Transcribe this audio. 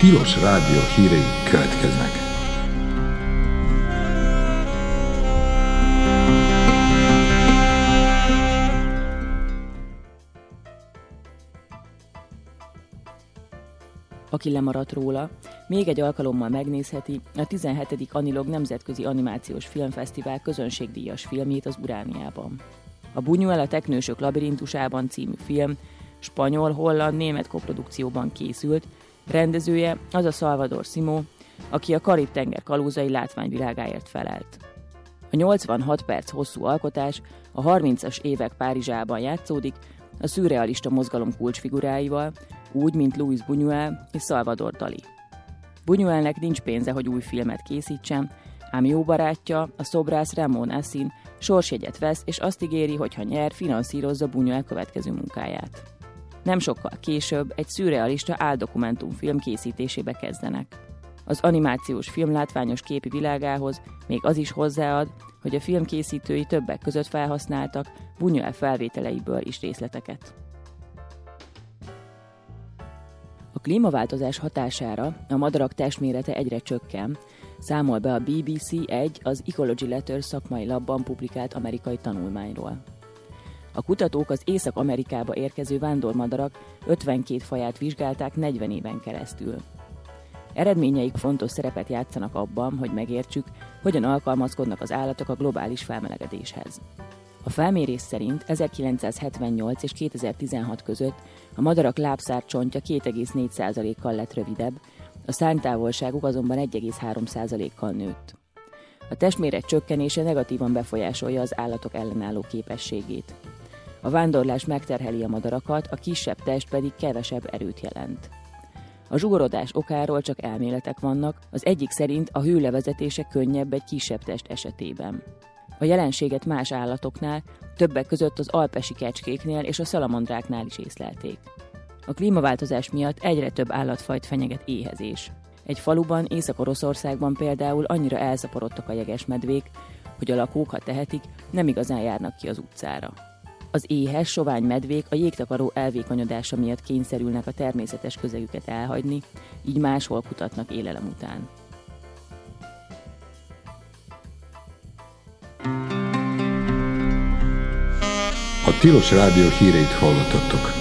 Tilos Rádió hírei következnek. Aki lemaradt róla, még egy alkalommal megnézheti a 17. Anilog Nemzetközi Animációs Filmfesztivál közönségdíjas filmjét az Urániában. A Buñuel a Teknősök labirintusában című film spanyol, holland, német koprodukcióban készült, rendezője az a Salvador Simó, aki a Karib-tenger kalózai látványvilágáért felelt. A 86 perc hosszú alkotás a 30-as évek Párizsában játszódik, a szürrealista mozgalom kulcsfiguráival, úgy, mint Luis Buñuel és Salvador Dalí. Buñuelnek nincs pénze, hogy új filmet készítsen, ám jó barátja, a szobrász Ramón Assin sorsjegyet vesz, és azt ígéri, hogy ha nyer, finanszírozza Buñuel következő munkáját. Nem sokkal később egy szürrealista áldokumentumfilm készítésébe kezdenek. Az animációs film látványos képi világához még az is hozzáad, hogy a film készítői többek között felhasználtak Buñuel felvételeiből is részleteket. A klímaváltozás hatására a madarak testmérete egyre csökken, számol be a BBC egy az Ecology Letters szakmai labban publikált amerikai tanulmányról. A kutatók az Észak-Amerikába érkező vándormadarak 52 faját vizsgálták 40 éven keresztül. Eredményeik fontos szerepet játszanak abban, hogy megértsük, hogyan alkalmazkodnak az állatok a globális felmelegedéshez. A felmérés szerint 1978 és 2016 között a madarak lábszárcsontja 2,4%-kal lett rövidebb, a szárnytávolságuk azonban 1,3%-kal nőtt. A testméret csökkenése negatívan befolyásolja az állatok ellenálló képességét. A vándorlás megterheli a madarakat, a kisebb test pedig kevesebb erőt jelent. A zsugorodás okáról csak elméletek vannak, az egyik szerint a hőlevezetése könnyebb egy kisebb test esetében. A jelenséget más állatoknál, többek között az alpesi kecskéknél és a szalamandráknál is észlelték. A klímaváltozás miatt egyre több állatfajt fenyeget éhezés. Egy faluban, Észak-Oroszországban például annyira elszaporodtak a jegesmedvék, hogy a lakók, ha tehetik, nem igazán járnak ki az utcára. Az éhes, sovány medvék a jégtakaró elvékonyodása miatt kényszerülnek a természetes közegüket elhagyni, így máshol kutatnak élelem után. A Tilos Rádió híreit hallottattok.